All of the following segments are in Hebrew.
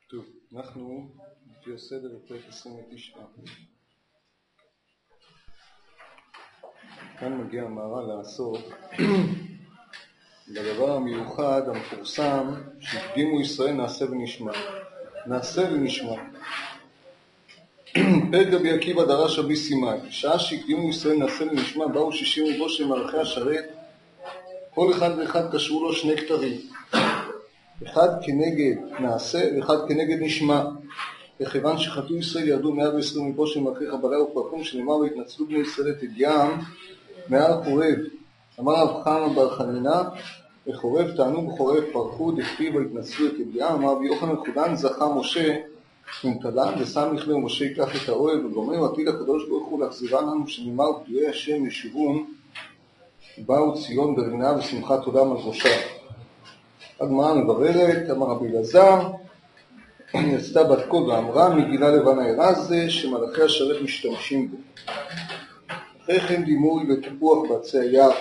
טוב, אנחנו לפי הסדר בפרק 29. כאן מגיע המהר"ל לעסוק בדבר המיוחד המפורסם שהקדימו ישראל נעשה ונשמע. נעשה ונשמע. פרק רבי עקיבא דרש רבי סימאי, בשעה שהקדימו ישראל נעשה ונשמע באו 60 ריבו של מלאכי השרת, כל אחד ואחד קשרו לו שני כתרים, אחד כנגד נעשה ואחד כנגד נשמע. וכיוון שחטאו ישראל ירדו 120 ריבו של מלאכי חבלה ופרחום, שנאמר והתנצלו בני ישראל את הגיעם מעל חורב. אמר רב חמא בר חנינא, בחורב טענו בחורב פרחו דכתיב והתנצלו את הגיעם. אמר רבי יוחנן חודן זכה משה נמתלן ושם לכלהו משה ייקח את האוהל וגומר עתיד הקדוש ברוך הוא להחזירה לנו, שנאמר פדויי השם ישובון באו ציון ברנה ושמחת עולם על ראשה. הגמרא מבררת, אמר רבי אלעזר, יצאה בת קול ואמרה מגילה לבנה הרע זה שמלאכי השרת משתמשים בו. אחרי כן דימוי וטיפוח בעצי היער.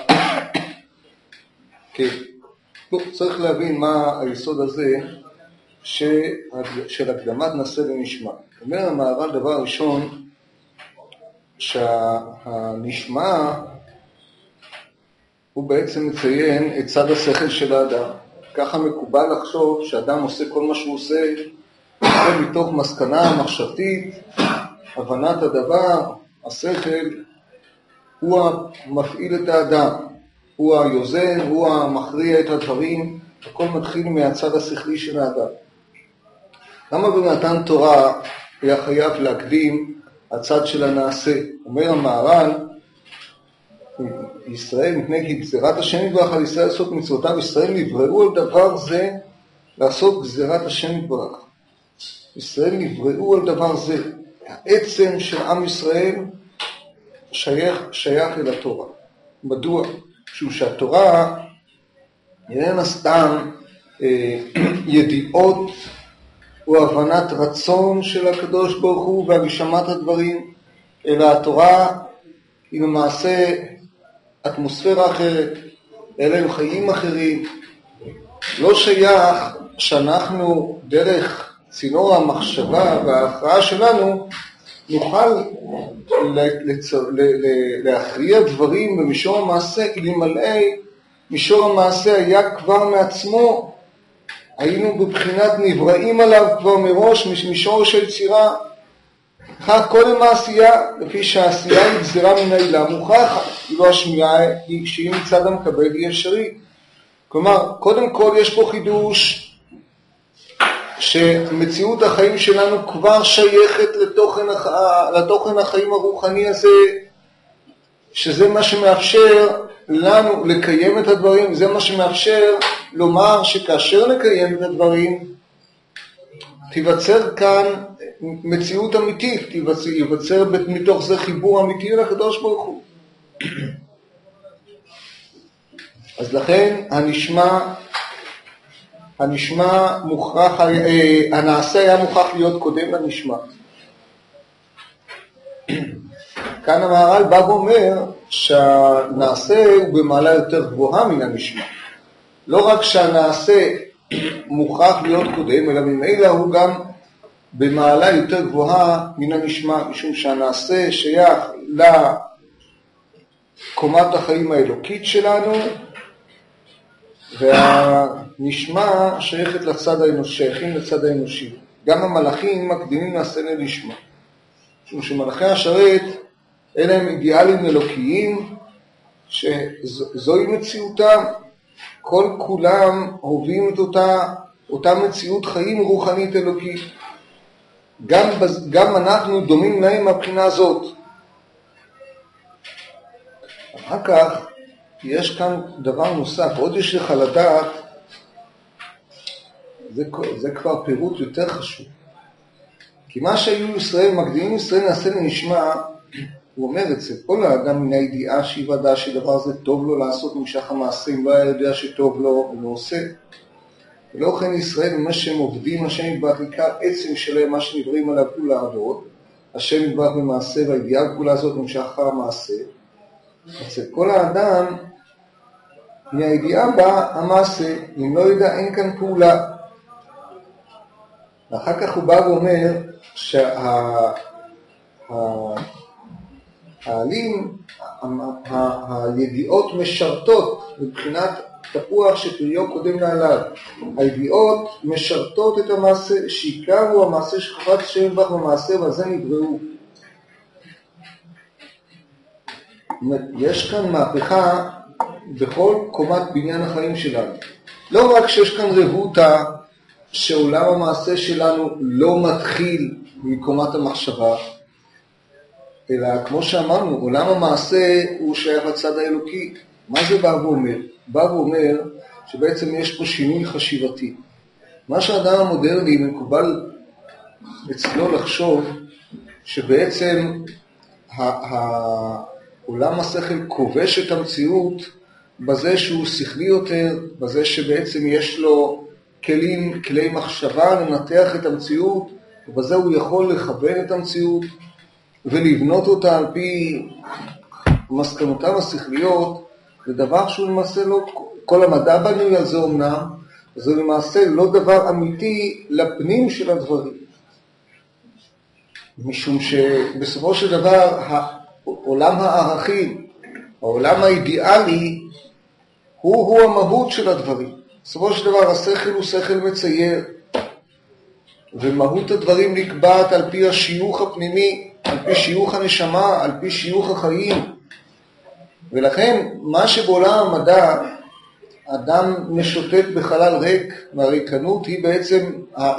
כן, צריך להבין מה היסוד הזה של הקדמת נעשה ונשמע. אומר המהר"ל דבר ראשון, שהנשמע הוא בעצם מציין את צד השכל של האדם. ככה מקובל לחשוב שאדם עושה כל מה שהוא עושה מתוך מסקנה מחשבתית, הבנת הדבר, השכל, הוא המפעיל את האדם, הוא היוזן, הוא המכריע את הדברים, הכל מתחיל מהצד השכלי של האדם. למה במתן תורה היה חייב להקדים הצד של הנעשה? אומר המהר"ל, ישראל מפני גזירת השם יתברך על ישראל לעשות מצוותיו, ישראל נבראו על דבר זה לעשות גזירת השם יתברך. ישראל נבראו על דבר זה. העצם של עם ישראל שייך אל התורה. מדוע? משום שהתורה איננה סתם ידיעות או הבנת רצון של הקדוש ברוך הוא והגשמת הדברים, אלא התורה היא למעשה אטמוספירה אחרת, אלה הם חיים אחרים. לא שייך שאנחנו דרך צינור המחשבה וההכרעה שלנו נוכל להכריע דברים במישור המעשה, אלמלא מישור המעשה היה כבר מעצמו, היינו בבחינת נבראים עליו כבר מראש מישור של יצירה. כך קודם העשייה, לפי שהעשייה היא גזירה מן העילה מוכרחת, כאילו השמיעה היא שהיא מצד המקבל היא אפשרית. כלומר, קודם כל יש פה חידוש שמציאות החיים שלנו כבר שייכת לתוכן החיים הרוחני הזה, שזה מה שמאפשר לנו לקיים את הדברים, זה מה שמאפשר לומר שכאשר נקיים את הדברים, תיווצר כאן מציאות אמיתית, ייווצר מתוך זה חיבור אמיתי לקדוש ברוך הוא. אז לכן הנשמע מוכרח, הנעשה היה מוכרח להיות קודם לנשמע. כאן המהר"ל בא ואומר שהנעשה הוא במעלה יותר גבוהה מן הנשמע. לא רק שהנעשה מוכרח להיות קודם, אלא ממילא הוא גם במעלה יותר גבוהה מן הנשמע, משום שהנעשה שייך לקומת החיים האלוקית שלנו, והנשמע שייכים לצד האנושי. גם המלאכים מקדימים נעשה לנשמע. משום שמלאכי השרת אלה הם אידיאלים אלוקיים, שזוהי מציאותם. כל כולם הובילים את אותה מציאות חיים רוחנית אלוקית. גם אנחנו דומים להם מהבחינה הזאת. אחר כך יש כאן דבר נוסף, עוד יש לך לדעת, זה כבר פירוט יותר חשוב. כי מה שהיו ישראל, מקדימים ישראל נעשה לנשמע, הוא אומר את זה, כל האדם מן הידיעה שיוודע שדבר זה טוב לו לעשות נמשך המעשה, אם לא היה יודע שטוב לו, הוא לא עושה. ולא כן ישראל, מה שהם עובדים, השם יתברך עיקר עצם שלהם, מה שנבראים עליו הוא לעבוד, השם יתברך במעשה, והידיעה כולה הזאת נמשך אחר המעשה. אצל כל האדם, מהידיעה בא המעשה, אם לא ידע אין כאן פעולה. ואחר כך הוא בא ואומר הידיעות משרתות מבחינת תפוח שפריו קודם לעליו. הידיעות משרתות את המעשה, שעיקר הוא המעשה שחפץ שם בך במעשה ועל זה נבראו. יש כאן מהפכה בכל קומת בניין החיים שלנו. לא רק שיש כאן רבותא שעולם המעשה שלנו לא מתחיל מקומת המחשבה, אלא כמו שאמרנו, עולם המעשה הוא שייך לצד האלוקי. מה זה בא ואומר? בא ואומר שבעצם יש פה שינוי חשיבתי. מה שהאדם המודרני מקובל אצלו לחשוב שבעצם עולם השכל כובש את המציאות בזה שהוא שכלי יותר, בזה שבעצם יש לו כלי מחשבה לנתח את המציאות, ובזה הוא יכול לכוון את המציאות ולבנות אותה על פי מסקנותיו השכליות. זה דבר שהוא למעשה לא, כל המדע בנוי על זה אמנם, זה למעשה לא דבר אמיתי לפנים של הדברים. משום שבסופו של דבר עולם הערכים, העולם האידיאלי, הוא המהות של הדברים. בסופו של דבר השכל הוא שכל מצייר, ומהות הדברים נקבעת על פי השיוך הפנימי, על פי שיוך הנשמה, על פי שיוך החיים. ולכן מה שבעולם המדע אדם משוטט בחלל ריק, והריקנות היא בעצם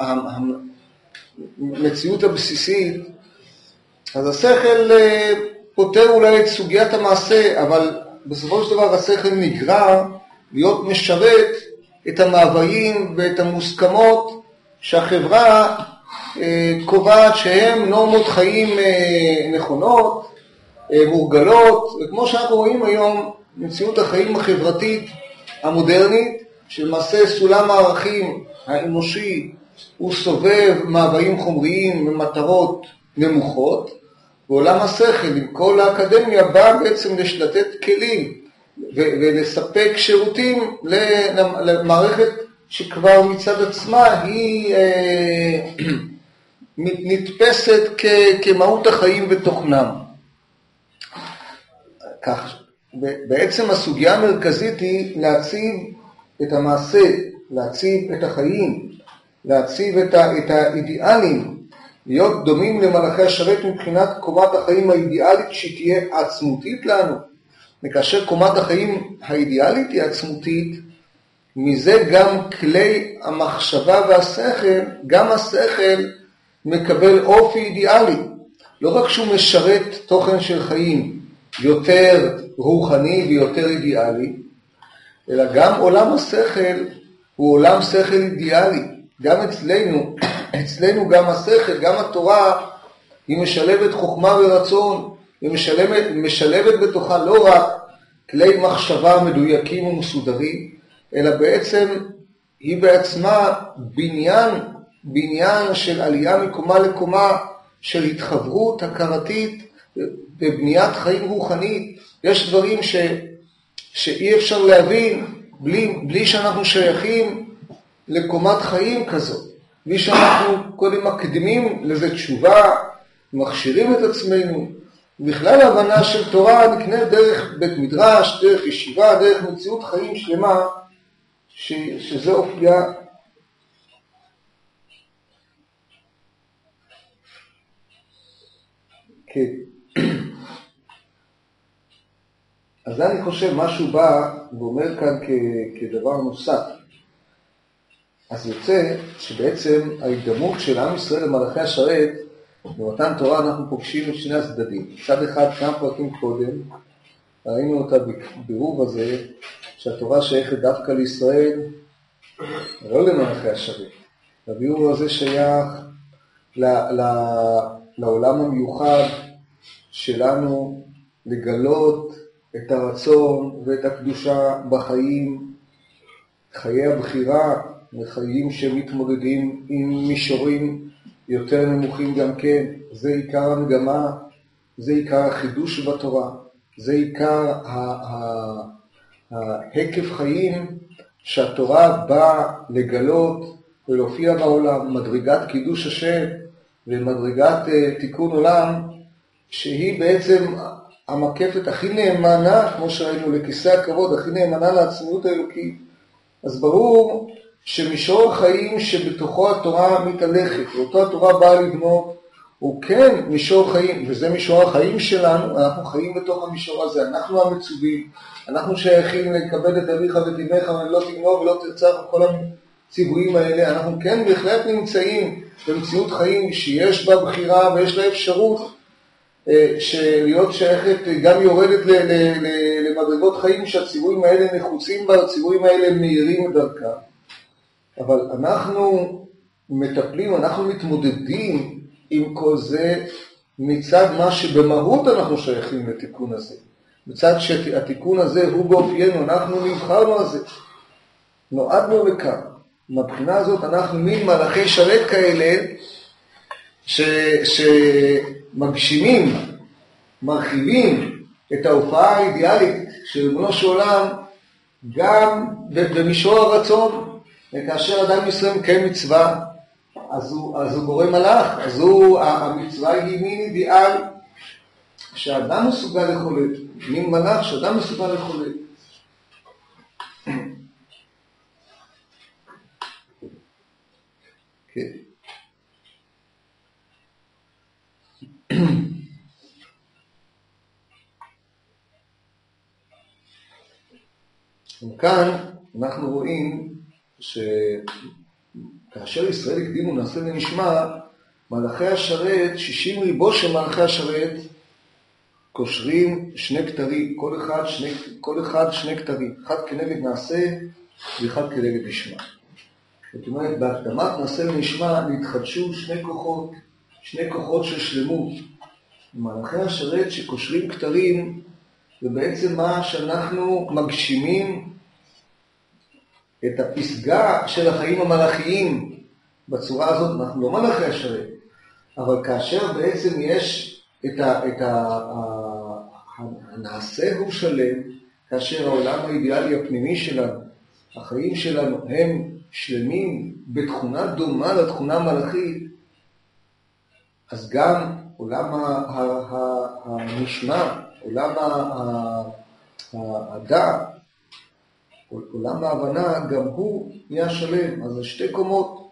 המציאות הבסיסית, אז השכל פותר אולי את סוגיית המעשה, אבל בסופו של דבר השכל נגרר להיות משרת את המאוויים ואת המוסכמות שהחברה קובעת שהן נורמות חיים נכונות, מורגלות, וכמו שאנחנו רואים היום, מציאות החיים החברתית המודרנית, שלמעשה סולם הערכים האנושי הוא סובב מאוויים חומריים ומטרות נמוכות, ועולם השכל עם כל האקדמיה בא בעצם לתת כלים ולספק שירותים למערכת שכבר מצד עצמה היא נתפסת כמהות החיים ותוכנם. כך, בעצם הסוגיה המרכזית היא להציב את המעשה, להציב את החיים, להציב את האידיאלים, להיות דומים למלאכי השרת מבחינת קומת החיים האידיאלית שתהיה עצמותית לנו. וכאשר קומת החיים האידיאלית היא עצמותית, מזה גם כלי המחשבה והשכל, גם השכל מקבל אופי אידיאלי. לא רק שהוא משרת תוכן של חיים יותר רוחני ויותר אידיאלי, אלא גם עולם השכל הוא עולם שכל אידיאלי. גם אצלנו גם השכל, גם התורה, היא משלבת חוכמה ורצון, היא משלבת בתוכה לא רק כלי מחשבה מדויקים ומסודרים, אלא בעצם היא בעצמה בניין של עלייה מקומה לקומה, של התחברות הכרתית בבניית חיים רוחנית. יש דברים שאי אפשר להבין בלי שאנחנו שייכים לקומת חיים כזאת, בלי שאנחנו קודם מקדימים לזה תשובה, מכשירים את עצמנו. בכלל ההבנה של תורה נקנית דרך בית מדרש, דרך ישיבה, דרך מציאות חיים שלמה, שזה אופייה. כן. אז אני חושב משהו בא ואומר כאן כדבר נוסף. אז יוצא שבעצם ההקדמות של עם ישראל למלאכי השרת, במתן תורה אנחנו פוגשים את שני הצדדים. צד אחד, כמה פרקים קודם, ראינו את הבירור הזה, שהתורה שייכת דווקא לישראל, לא למלאכי השרת. הבירור הזה שייך לעולם המיוחד שלנו לגלות את הרצון ואת הקדושה בחיים, חיי הבחירה, וחיים שמתמודדים עם מישורים יותר נמוכים גם כן. זה עיקר המגמה, זה עיקר החידוש בתורה, זה עיקר ההיקף חיים שהתורה באה לגלות ולהופיע בעולם, מדרגת קידוש השם ומדרגת תיקון עולם, שהיא בעצם המקפת הכי נאמנה, כמו שראינו, לכיסא הכבוד, הכי נאמנה לעצמיות האלוקית. אז ברור שמישור החיים שבתוכו התורה מתהלכת, ואותו התורה באה לבנות, הוא כן מישור חיים, וזה מישור החיים שלנו, אנחנו חיים בתוך המישור הזה, אנחנו המצווים, אנחנו שייכים לקבל את אביך ואת אמך ולא תגנוב ולא תרצח, כל הציוויים האלה, אנחנו כן בהחלט נמצאים במציאות חיים שיש בה בחירה ויש לה אפשרות להיות שייכת, גם יורדת למדרגות חיים שהציוויים האלה נחוצים בה, הציוויים האלה מהירים את דרכם. אבל אנחנו מטפלים, אנחנו מתמודדים עם כל זה מצד מה שבמהות אנחנו שייכים לתיקון הזה. מצד שהתיקון הזה הוא באופיינו, אנחנו נבחרנו על זה. נועדנו לכאן. מבחינה הזאת אנחנו מין מלאכי שרת כאלה שמגשימים, מרחיבים את ההופעה האידיאלית של ריבונו של עולם גם במישור הרצון. וכאשר אדם ישראל מקיים מצווה, אז הוא גורם מלאך, אז המצווה היא מין אידיאל שאדם מסוגל לחולל, מין מלאך שאדם מסוגל לחולל. כן. וכאן אנחנו רואים שכאשר ישראל הקדימו נעשה ונשמע, מלאכי השרת, 60 ריבו של מלאכי השרת, קושרים שני כתרים, כל אחד שני כתרים, אחד כנגד נעשה ואחד כנגד נשמע. זאת אומרת, בהקדמת נעשה ונשמע נתחדשו שני כוחות של שלמות. מלאכי השרת שקושרים כתרים, ובעצם מה שאנחנו מגשימים את הפסגה של החיים המלאכיים בצורה הזאת, אנחנו לא מלאכי השרת, אבל כאשר בעצם יש הנעשה הוא שלם, כאשר העולם האידיאלי הפנימי שלנו, החיים שלנו הם שלמים בתכונה דומה לתכונה המלאכית, אז גם עולם הנשמע, עולם הדעת, עולם ההבנה, גם הוא נהיה שלם. אז זה שתי קומות.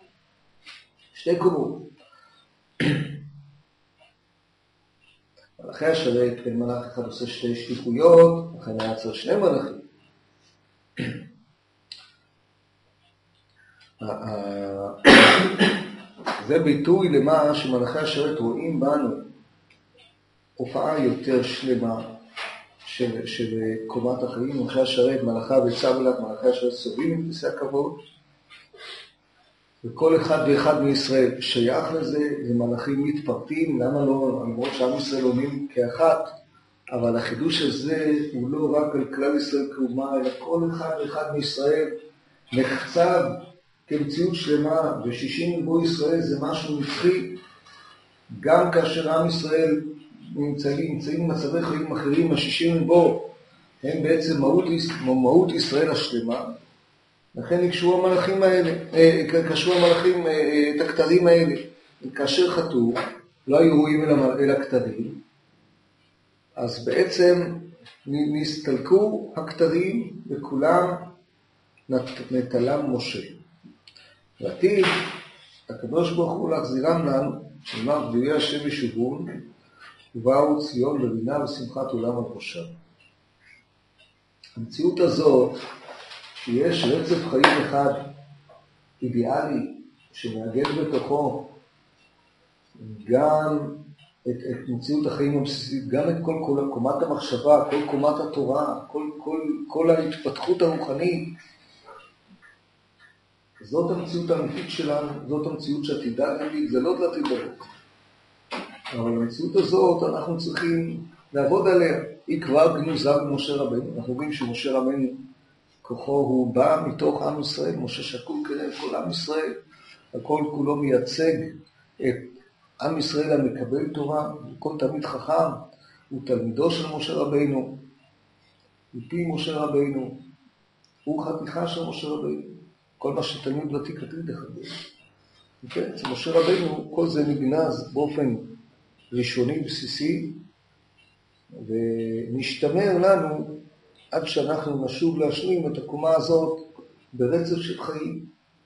מלאכי השרת, כן, מלאך אחד עושה שתי שליחויות, לכן היה צריך שני מלאכים. זה ביטוי למה שמלאכי השרת רואים בנו הופעה יותר שלמה של קומת החיים. מלאכי השרת, מלאכה וצוולת, מלאכי השרת סובלים את כיסא הכבוד, וכל אחד ואחד מישראל שייך לזה, ומלאכים מתפרטים. למה לא? למרות שעם ישראל עונים כאחת, אבל החידוש הזה הוא לא רק על כלל ישראל כאומה, אלא כל אחד ואחד מישראל נחצב כמציאות שלמה, ו60 ריבו ישראל זה משהו נצחי, גם כאשר עם ישראל נמצאים במצבי חיים אחרים, ה60 ריבו הם בעצם מהות ישראל השלמה. לכן קשרו המלאכים את הכתרים האלה. כאשר חטאו, לא היו רואים אל הכתרים, אז בעצם נסתלקו הכתרים וכולם נטלם משה. ועתיד, הקדוש ברוך הוא להחזירם לנו, שאמר גדולי השם ישובון, ובאו ציון בבינה ושמחת עולם על ראשם. המציאות הזאת, שיש רצף חיים אחד אידיאלי, שמאגד בתוכו גם את מציאות החיים הבסיסית, גם את כל קומת המחשבה, כל קומת התורה, כל ההתפתחות הרוחנית, זאת המציאות האמיתית שלנו, זאת המציאות שעתידה להגיד, זה לא לעתיד לבוא. אבל המציאות הזאת אנחנו צריכים לעבוד עליה. היא כבר גנוזה במשה רבנו. אנחנו רואים שמשה רבנו, כוחו הוא בא מתוך עם ישראל, משה שקול כנגד כל עם ישראל. הכל כולו מייצג את עם ישראל המקבל תורה, כל תלמיד חכם הוא תלמידו של משה רבנו, מפי משה רבנו, הוא חתיכה של משה רבנו. כל מה שתלמיד ותיק עתיד לחבר. כן, אצל משה רבינו כל זה נגנז באופן ראשוני בסיסי, ונשתמר לנו עד שאנחנו נשוב להשלים את הקומה הזאת ברצף של חיים.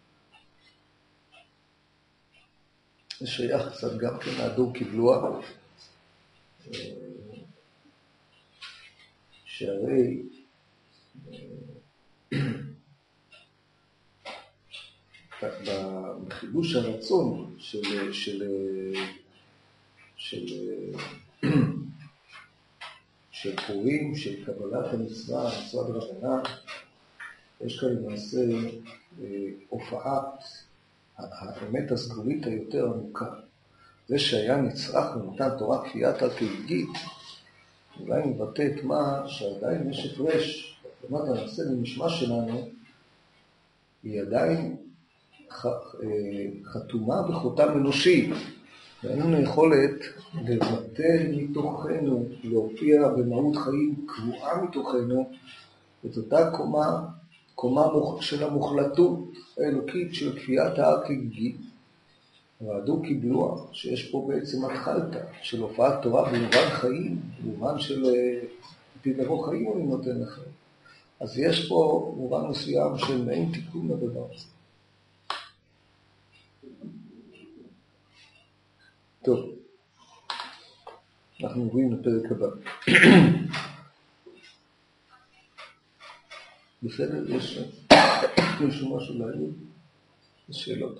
זה שייך קצת גם כן מהדור קיבלוה, שהרי בחידוש הרצון של פורים, של קבלת המצווה, מצוות רבנן, יש כאן למעשה הופעת האמת הסגולית היותר עמוקה. זה שהיה נצרך ונתן תורה כפיית על כהלגית, אולי מבטא את מה שעדיין יש הפרש, כלומר הנעשה למשמע שלנו, היא עדיין חתומה בחותם אנושי, ואין לנו יכולת לבטא מתוכנו, להופיע במהות חיים קבועה מתוכנו, את אותה קומה של המוחלטות האלוקית של כפיית ההר כהלגית, והדור קיבלוה, שיש פה בעצם התחלתה של הופעת תורה במובן חיים, במובן של עתיד לבוא חיים אני נותן לכם. אז יש פה מובן מסוים של מעין תיקון לדבר הזה. טוב, אנחנו עוברים לפרק הבא. בסדר, יש משהו להגיד? יש שאלות.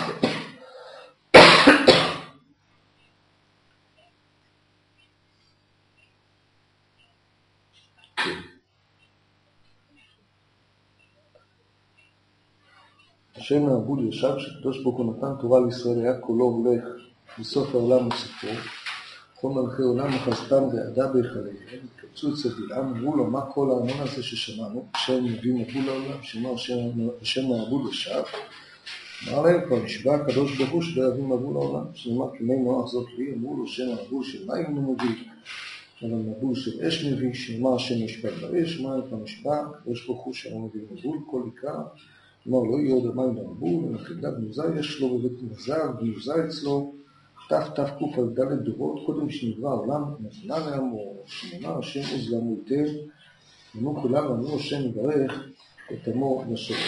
השם העבוד ישב שקדוש ברוך הוא נתן תורה לישראל היה קולו הולך בסוף העולם וספרו, כל מלכי עולם מחזתם ועדה בהיכליהם, התקבצו אצל בלעם, אמרו לו מה כל ההמון הזה ששמענו, השם מביא מבוא לעולם, שמע השם העבוד ישב, אמר להם כבר נשבע הקדוש ברוך הוא שלא יביא מבוא לעולם, שנאמר כמי נוח זאת לי, אמרו לו שם העבוד של מים הוא מביא, אבל מבוא של אש מביא, שנאמר השם נשבע באש, מים כבר נשבע, הקדוש ברוך הוא שלא מביא מבוא, כל עיקר, אמר לא יהיה עוד המים במבוא, ולחידה גנוזה יש לו בבית מזר, גנוזה אצלו, תק"ד דורות, קודם שנברא העולם, נתנה להם, או שנאמר השם עוז לנו היטב, אמרו כולם, אמרו השם יברך את עמו לשבת.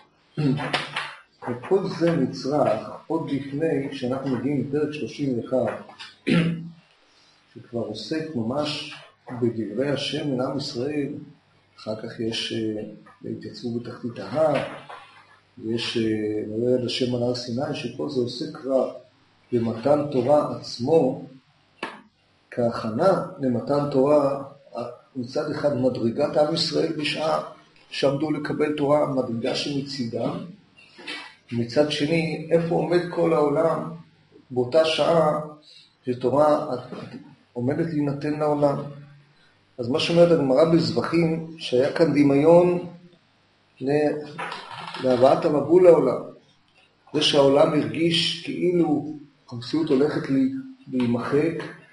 וכל זה נצרך עוד לפני שאנחנו מגיעים לפרק 31, שכבר עוסק ממש בדברי השם אל עם ישראל, אחר כך יש התייצבות בתחתית ההר, ויש נראה עד השם על הר סיני, שכל זה עוסק כבר במתן תורה עצמו, כהכנה למתן תורה, מצד אחד מדרגת עם ישראל בשעה שעמדו לקבל תורה, מדרגה שמצידם, מצד שני איפה עומד כל העולם באותה שעה שתורה עומדת להינתן לעולם. אז מה שאומרת הגמרא בזבחים, שהיה כאן דמיון להבאת המבול לעולם, זה שהעולם הרגיש כאילו המציאות הולכת להימחק,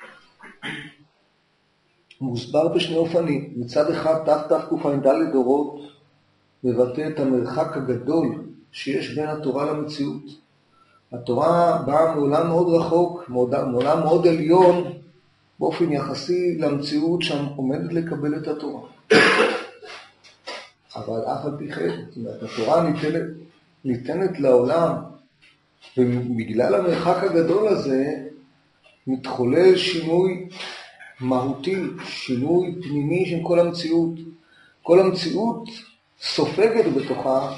מוסבר בשני אופנים. מצד אחד תק"ד דורות מבטא את המרחק הגדול שיש בין התורה למציאות. התורה באה מעולם מאוד רחוק, מעולם מאוד עליון, באופן יחסי למציאות שם עומדת לקבל את התורה. אבל אף על פי כן, התורה ניתנת לעולם, ובגלל המרחק הגדול הזה מתחולל שינוי מהותי, שינוי פנימי של כל המציאות. כל המציאות סופגת בתוכה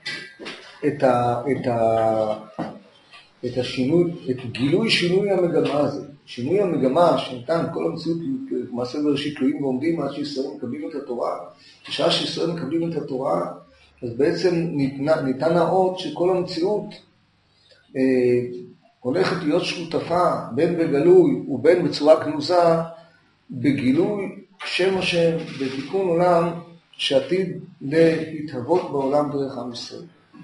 את השינוי, את גילוי שינוי המגמה הזה. שינוי המגמה שניתן כל המציאות מעשה בראשית תלויים ועומדים עד שישראל מקבלים את התורה. בשעה שישראל מקבלים את התורה, אז בעצם ניתן האות שכל המציאות הולכת להיות שותפה בין בגלוי ובין בצורה גנוזה בגילוי שם השם, בתיקון עולם שעתיד להתהוות בעולם דרך עם ישראל.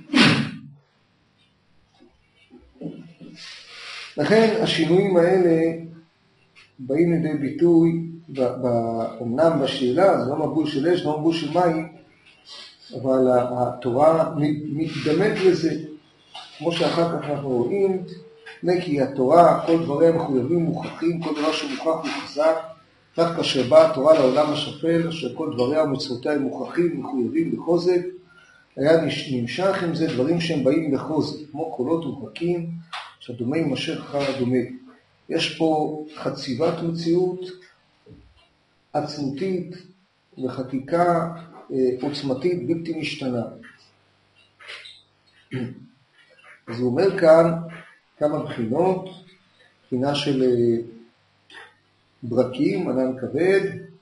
לכן השינויים האלה באים לידי ביטוי, אמנם בשאלה, זה לא מבול של אש, לא מבול של מים, אבל התורה מתדמת לזה, כמו שאחר כך אנחנו רואים, כי התורה, כל דבריה מחויבים מוכחים, כל דבר שמוכח הוא חזק, כך כאשר באה התורה לעולם השפל, אשר כל דבריה ומצוותיה הם מוכחים, מחויבים בחוזק, היה נמשך עם זה דברים שהם באים בחוזק, כמו קולות ומחקים, שהדומה יימשך אחר הדומה. יש פה חציבת מציאות עצמותית וחקיקה עוצמתית בלתי משתנה. אז הוא אומר כאן כמה בחינות, בחינה של ברקים, ענן כבד,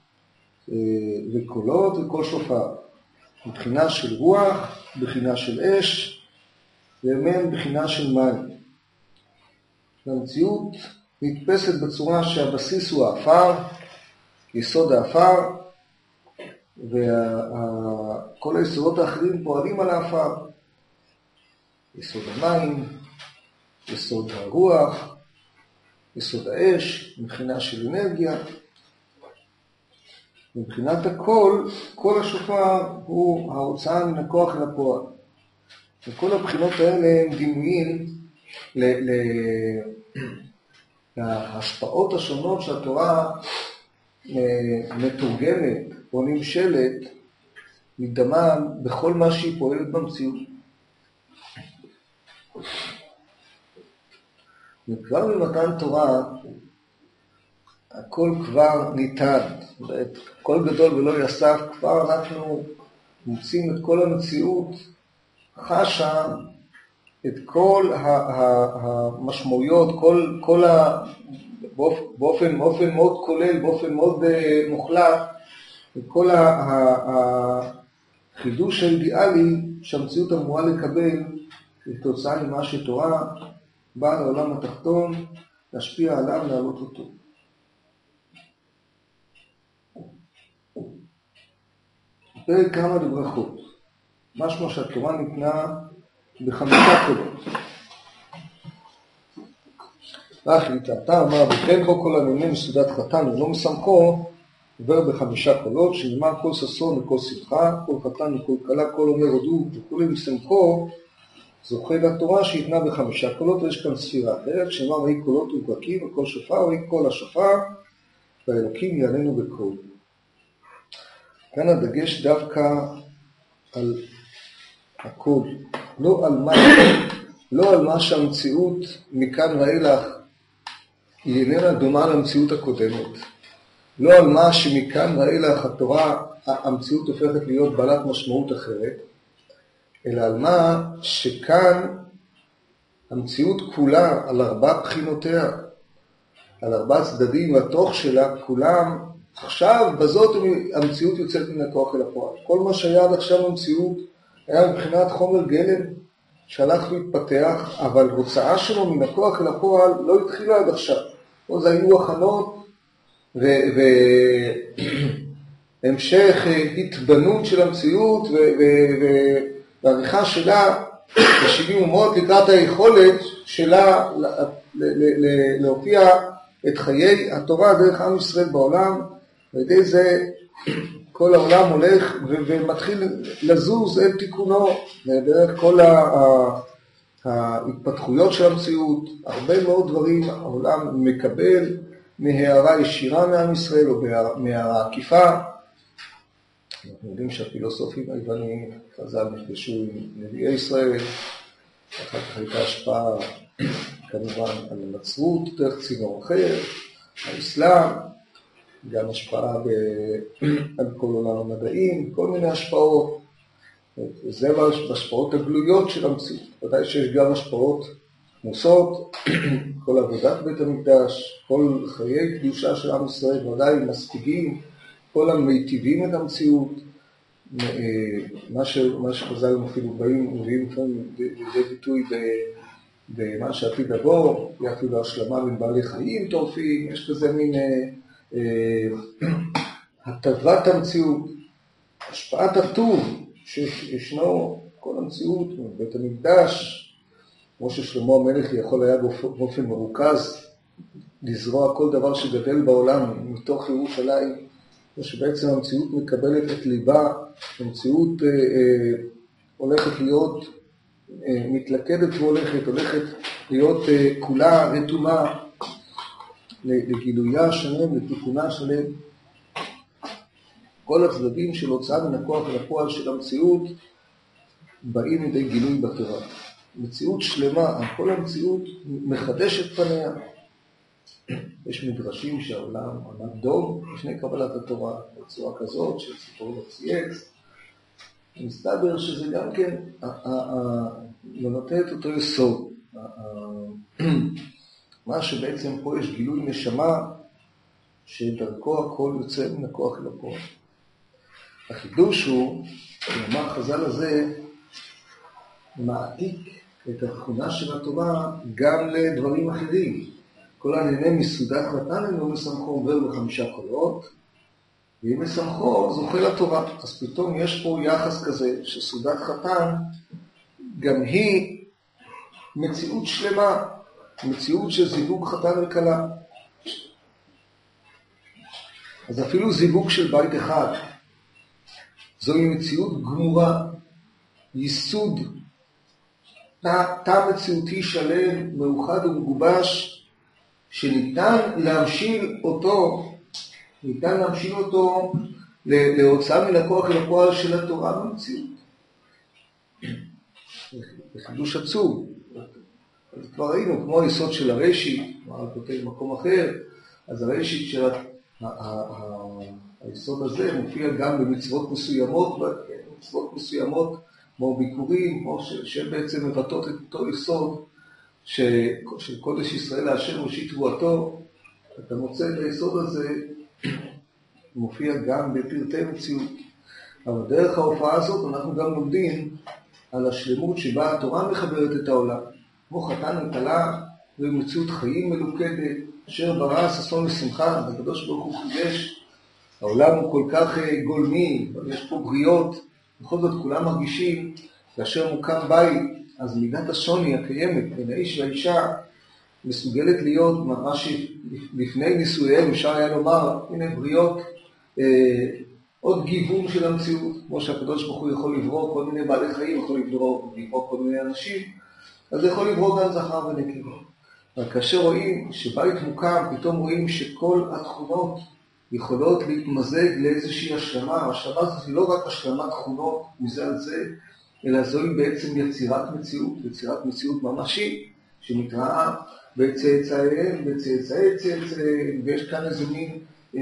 וקולות וקול שופר. בחינה של רוח, בחינה של אש, ואמן בחינה של מים. המציאות נתפסת בצורה שהבסיס הוא האפר, יסוד האפר, וכל היסודות האחרים פועלים על האפר. יסוד המים, יסוד הרוח, יסוד האש, מבחינה של אנרגיה. מבחינת הכל, כל השופר הוא ההוצאה מן הכוח אל הפועל. וכל הבחינות האלה הם דימויים להשפעות השונות שהתורה מתורגמת או נמשלת מדמה בכל מה שהיא פועלת במציאות. וכבר ממתן תורה הכל כבר ניתן, כל גדול ולא יסף, כבר אנחנו מוצאים את כל המציאות, חשה את כל המשמעויות, באופן מאוד כולל, באופן מאוד מוחלט, את כל החידוש האידיאלי שהמציאות אמורה לקבל לתוצאה ממה שתורה באה לעולם התחתון, להשפיע עליו, להעלות אותו. פרק כמה לברכות, משמע שהתורה ניתנה ב5 קולות. אתה אמר, וכן כל הנמנה מסעודת חתן ולא משמחו, עובר ב5 קולות, שנאמר כל ששון וכל שמחה, כל חתן וכל כלה, כל אומר הודו וכל משמחו, זוכה לתורה שהתנה ב5 קולות, ויש כאן ספירה אחרת, שנאמר ויהי קולות וברקים וכל שופר, ויהי קול השופר, והאלוקים יעננו בקול. כאן הדגש דווקא על הקול, לא על מה שהמציאות מכאן ואילך היא איננה דומה למציאות הקודמת. לא על מה שמכאן ואילך התורה, המציאות הופכת להיות בעלת משמעות אחרת, אלא על מה שכאן המציאות כולה על 4 בחינותיה, על 4 צדדים, והתוך שלה כולם, עכשיו בזאת המציאות יוצאת מן הכוח אל הפועל. כל מה שהיה עד עכשיו המציאות היה מבחינת חומר גלם שהלך להתפתח, אבל הוצאה שלו מן הכוח אל הפועל לא התחילה עד עכשיו. אז היו הכנות והמשך התבנות של המציאות והעריכה שלה ב70 אומות לקראת היכולת שלה להופיע את חיי התורה דרך עם ישראל בעולם, ועל זה כל העולם הולך ומתחיל לזוז אל תיקונו, דרך כל ההתפתחויות של המציאות, הרבה מאוד דברים העולם מקבל מהערה ישירה מעם ישראל או מהערה עקיפה. אנחנו יודעים שהפילוסופים היוונים, חז"ל נפגשו עם נביאי ישראל, אחר כך הייתה השפעה כמובן על הנצרות, דרך צינור אחר, האסלאם, גם השפעה על כל עולם המדעים, כל מיני השפעות. זה בהשפעות הגלויות של המציאות. ודאי שיש גם השפעות מוסות, כל עבודת בית המקדש, כל חיי קדושה של עם ישראל, ודאי מספיגים, כל המיטיבים את המציאות, מה שחז"ל אפילו מביאים לידי ביטוי במה שעתיד לבוא, אפילו השלמה בין בעלי חיים טורפים, יש כזה מין הטבת המציאות, השפעת הטוב שישנו כל המציאות, בית המקדש, כמו ששלמה המלך יכול היה באופן מרוכז לזרוע כל דבר שגדל בעולם מתוך ירושלים שבעצם המציאות מקבלת את ליבה, המציאות הולכת להיות מתלכדת הולכת להיות כולה רתומה לגילויה שלם, לתיקונה שלם. כל הצדדים של הוצאה מן הכוח אל הפועל של המציאות באים לידי גילוי בתורה. מציאות שלמה, כל המציאות מחדשת פניה. יש מדרשים שהעולם עמד דום לפני קבלת התורה בצורה כזאת של ציפור לא צייץ. מסתבר שזה גם כן לא נותן את אותו יסוד. מה שבעצם פה יש גילוי נשמה שדרכו הכל יוצא מן הכוח אל הפועל. החידוש הוא, כלומר חז"ל הזה מעתיק את התכונה של התורה גם לדברים אחרים. כל הנהנה מסעודת חתן אינו משמחו עובר ב5 קולות, ואם משמחו זוכה לתורה. אז פתאום יש פה יחס כזה שסעודת חתן גם היא מציאות שלמה, מציאות של זיווג חתן וכלה. אז אפילו זיווג של בית אחד, זוהי מציאות גמורה, ייסוד, תא מציאותי שלם, מאוחד ומגובש, שניתן להמשיל אותו להוצאה מן הכוח אל הפועל של התורה במציאות. זה חידוש עצום. אז כבר ראינו, כמו היסוד של הרשית, מה כותב במקום אחר, אז הרשית של היסוד הזה מופיע גם במצוות מסוימות, כמו ביקורים, שהן בעצם מבטאות את אותו יסוד של קודש ישראל להשם ראשית תבואתו. אתה מוצא את היסוד הזה, מופיע גם בפרטי מציאות. אבל דרך ההופעה הזאת אנחנו גם לומדים על השלמות שבה התורה מחברת את העולם. כמו חתן וכלה ומציאות חיים מלוכדת, אשר ברא ששון ושמחה, הקדוש ברוך הוא חידש. העולם הוא כל כך גולמי, יש פה בריאות, בכל זאת כולם מרגישים, כאשר מוקם בית, אז מידת השוני הקיימת בין האיש והאישה מסוגלת להיות ממש לפני נישואיהם, אפשר היה לומר, הנה בריאות, עוד גיוון של המציאות, כמו שהקדוש ברוך הוא יכול לברוא כל מיני בעלי חיים, יכול לברוא כל מיני אנשים, אז הוא יכול לברוא גם זכר ונקבה. אבל כאשר רואים שבית מוקם, פתאום רואים שכל התכונות יכולות להתמזג לאיזושהי השלמה. השלמה זה לא רק השלמת תכונות מזה על זה, אלא זוהי בעצם יצירת מציאות ממשית, שמתראה בצאצאיהם, בצאצאי צאצאיהם, ויש כאן איזה מין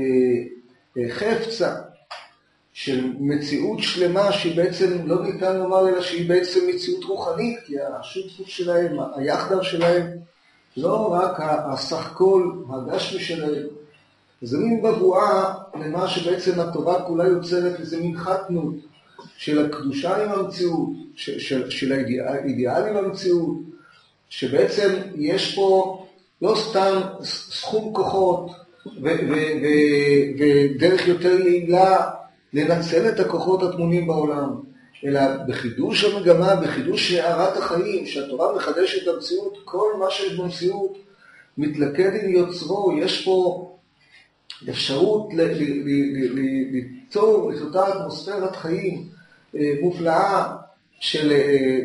חפצה של מציאות שלמה שהיא בעצם לא ניתן לומר אלא שהיא בעצם מציאות רוחנית, כי השותפות שלהם, היחדיו שלהם, לא רק הסך כל הגשמי שלהם. זה מין בבואה למה שבעצם התורה כולה יוצרת, איזה מין חתנות של הקדושה עם המציאות, של האידיאל עם המציאות, שבעצם יש פה לא סתם סכום כוחות ודרך יותר יעילה לנצל את הכוחות הטמונים בעולם, אלא בחידוש המגמה, בחידוש הערת החיים, שהתורה מחדשת את המציאות, כל מה שיש במציאות מתלכד עם יוצרו. יש פה אפשרות ליצור את אותה אטמוספירת חיים מופלאה של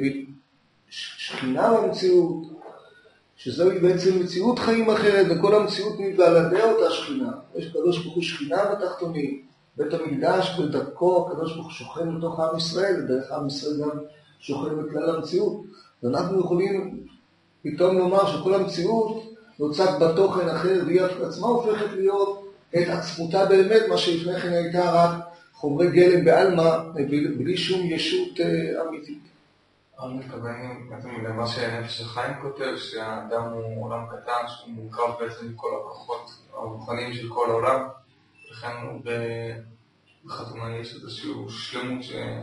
שכינה במציאות, שזוהי בעצם מציאות חיים אחרת, וכל המציאות מבלעדי אותה שכינה. יש קדוש ברוך הוא שכינה בתחתונים, בית המקדש בדרכו הקדוש ברוך הוא שוכן בתוך עם ישראל, ודרך עם ישראל גם שוכן בכלל המציאות. ואנחנו יכולים פתאום לומר שכל המציאות נוצק בתוכן אחר, והיא עצמה הופכת להיות את עצמותה באמת, מה שלפני כן הייתה רק חומרי גלם בעלמא, בלי שום ישות אמיתית. אני מתכוון בעצם למה שנפש החיים כותב, שהאדם הוא עולם קטן, שהוא מורכב בעצם מכל הכוחות הרוחניים של כל העולם, לכן בחתונה יש איזושהי שלמות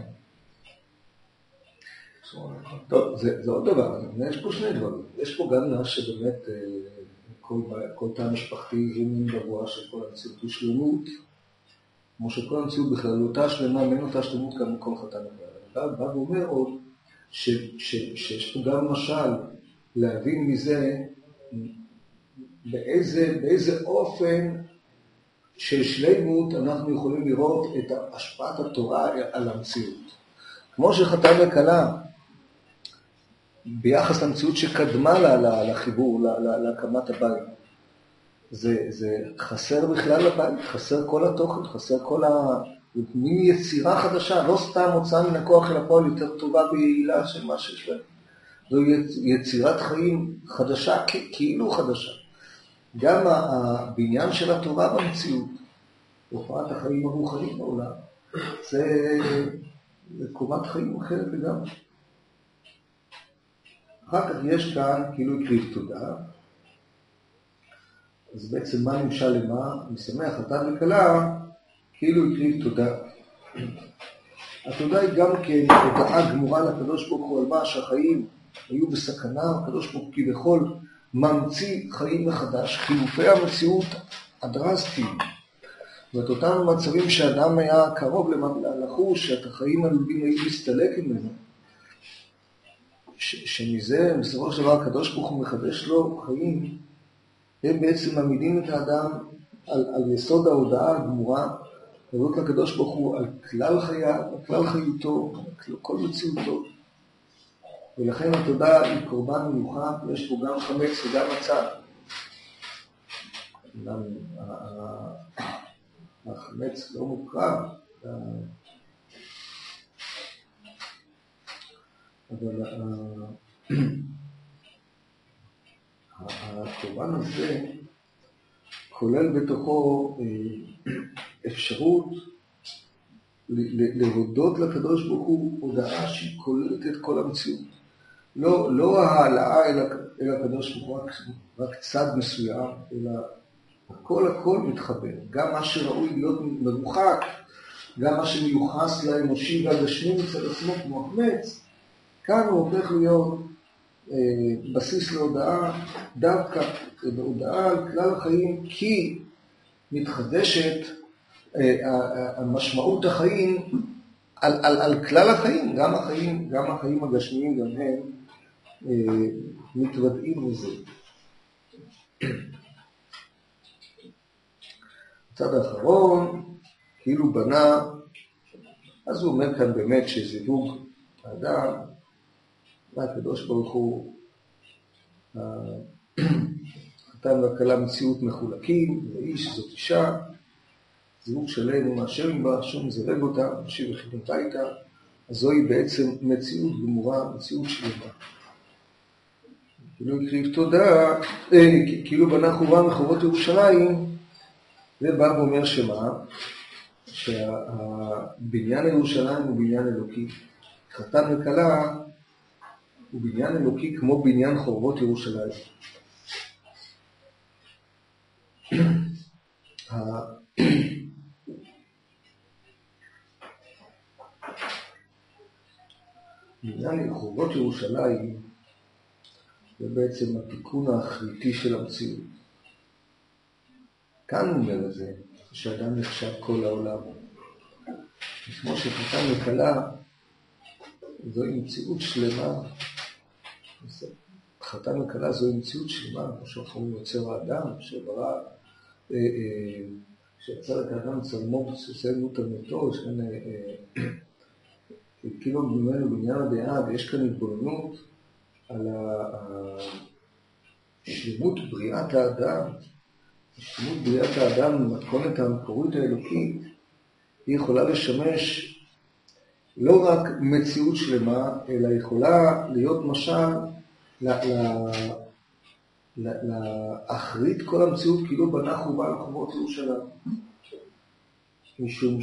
טוב, זה עוד דבר, יש פה שני דברים. יש פה גם מה שבאמת כל תא משפחתי היא מין בבואה של כל המציאות הוא שלמות, כמו שכל המציאות בכלל אותה שלמה, מן אותה שלמות גם מכל חתן אחר. אבל בא ואומר עוד שיש פה גם משל להבין מזה באיזה אופן של שלמות אנחנו יכולים לראות את השפעת התורה על המציאות. כמו שחתן וכלה, ביחס למציאות שקדמה לחיבור, להקמת הבית. זה חסר בכלל לבית, חסר כל התוכן, חסר כל מין יצירה חדשה, לא סתם הוצאה מן הכוח אל הפועל יותר טובה ויעילה של מה שיש להם. זו יצירת חיים חדשה, כאילו חדשה. גם הבניין של התורה במציאות, תופעת החיים הרוחניים בעולם, זה קומת חיים אחרת לגמרי. אחר כך יש כאן כאילו הקריב תודה, אז בעצם מה נמשל למה? משמח חתן וכלה, כאילו הקריב תודה. התודה היא גם כן הודעה גמורה לקדוש ברוך הוא על מה שהחיים היו בסכנה, הקדוש ברוך הוא כביכול ממציא חיים מחדש, חילופי המציאות הדרסטיים. ואת אותם מצבים שאדם היה קרוב לחוש, שאת החיים הלובים היו מסתלק ממנו, שמזה בסופו של דבר הקדוש ברוך הוא מחדש לו חיים, הם בעצם מעמידים את האדם על יסוד ההודעה הגמורה, להודות לקדוש ברוך הוא על כלל חייו, על כלל חיותו, על כל מציאותו. ולכן התודה היא קורבן מיוחד, יש פה גם חמץ וגם מצה. החמץ לא מוקרב, אבל הקורבן הזה כולל בתוכו אפשרות להודות לקדוש ברוך הוא הודעה שהיא כוללת את כל המציאות. לא העלאה אל הקדוש ברוך הוא רק צד מסוים, אלא הכל מתחבר. גם מה שראוי להיות מרוחק, גם מה שמיוחס לאנושי והגשמי מצד עצמו כמו החמץ, כאן הוא הופך להיות בסיס להודעה, דווקא בהודעה על כלל החיים, כי מתחדשת המשמעות החיים על כלל החיים, גם החיים הגשמיים, גם הם מתוודעים לזה. הצד האחרון, כאילו בנה, אז הוא אומר כאן באמת שזיווג האדם, והקדוש ברוך הוא, חתן וכלה מציאות מחולקים, ואיש זאת אישה, זיווג שלם הוא מאשר עם בה, שום זרג אותה, משיב וחידנתה איתה, אז זוהי בעצם מציאות גמורה, מציאות שלמה. כאילו הקריב תודה, כאילו בנה חורבה מחורבות ירושלים, זה בא ואומר שמה? שהבניין ירושלים הוא בניין אלוקי. חתן וכלה הוא בניין אלוקי כמו בניין חורבות ירושלים. בניין חורבות ירושלים זה בעצם התיקון האחריתי של המציאות. כאן הוא אומר את זה, שאדם נחשב כל העולם. כמו שחתן וכלה, זוהי מציאות שלמה. חתן וכלה זוהי מציאות שלמה, כמו שאנחנו יוצר האדם, שברא, שיצר את האדם צלמו, שסיימו תלמותו, יש כאן, כאילו ממנו בעניין הדעה, ויש כאן התבוננות על שלמות בריאת האדם. שלמות בריאת האדם, במתכונת המקורית האלוקית, היא יכולה לשמש לא רק מציאות שלמה, אלא יכולה להיות משל להחריט כל המציאות כאילו בנה חורבה על חורבות ירושלים. משום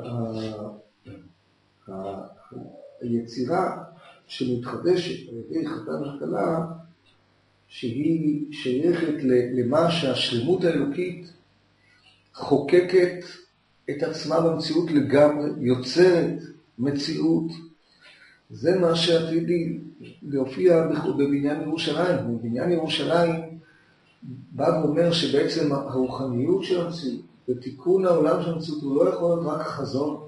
שהיצירה שמתחדשת על ידי חתן וכלה, שהיא שייכת למה שהשלמות האלוקית חוקקת את עצמה במציאות לגמרי, יוצרת מציאות. זה מה שעתיד להופיע בבניין ירושלים. בבניין ירושלים בא ואומר שבעצם הרוחניות של המציאות ותיקון העולם של המציאות הוא לא יכול להיות רק חזון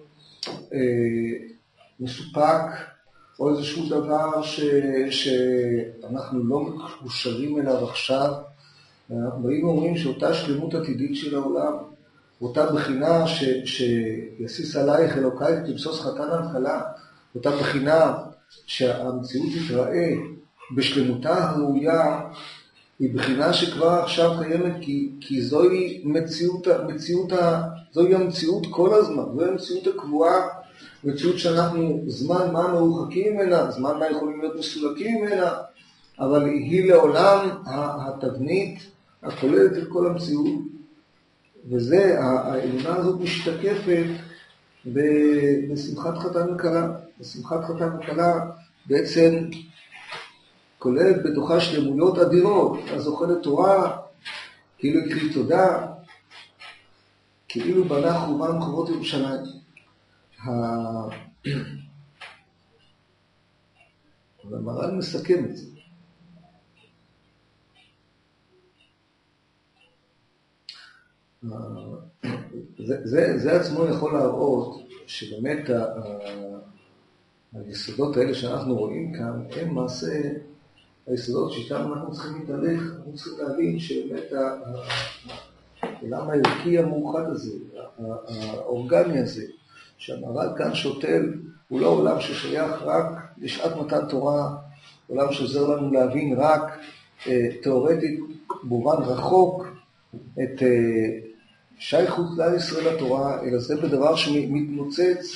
מסופק או איזשהו דבר שאנחנו לא מקושרים אליו עכשיו. אנחנו באים ואומרים שאותה שלמות עתידית של העולם אותה בחינה שיסיס עלייך אלוקייך תבסוס חתן על כלה, אותה בחינה שהמציאות תתראה בשלמותה הראויה, היא בחינה שכבר עכשיו קיימת, כי זוהי זוהי המציאות כל הזמן, זוהי המציאות הקבועה, מציאות שאנחנו זמן מה מרוחקים ממנה, זמן מה יכולים להיות מסולקים ממנה, אבל היא לעולם התבנית הכוללת את כל המציאות, וזה, האמונה הזאת משתקפת בשמחת חתן וכלה. בשמחת חתן וכלה בעצם כוללת בתוכה שלמויות אדירות, הזוכה לתורה, כאילו הקריא תודה, כאילו בנה חורבן חורבות ירושלים. והמר"ל מסכם את זה. זה עצמו יכול להראות שבאמת היסודות האלה שאנחנו רואים כאן הם מעשה היסודות שאיתם אנחנו צריכים להתהלך. אנחנו צריכים להבין שבאמת העולם הערכי המאוחד הזה, האורגני הזה שהמר"ל כאן שותל, הוא לא עולם ששייך רק לשעת מתן תורה, עולם שעוזר לנו להבין רק תיאורטית במובן רחוק את שייכות כלל ישראל לתורה, אלא זה בדבר שמתנוצץ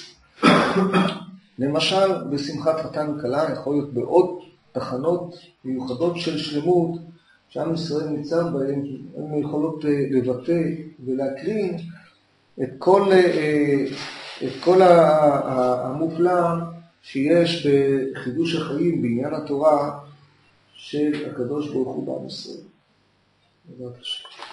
למשל בשמחת חתן וכלה, יכול להיות בעוד תחנות מיוחדות של שלמות שעם ישראל ניצב בהן, הן יכולות לבטא ולהקרין את כל המופלא שיש בחידוש החיים בעניין התורה של הקדוש ברוך הוא בעם ישראל. בעזרת השם.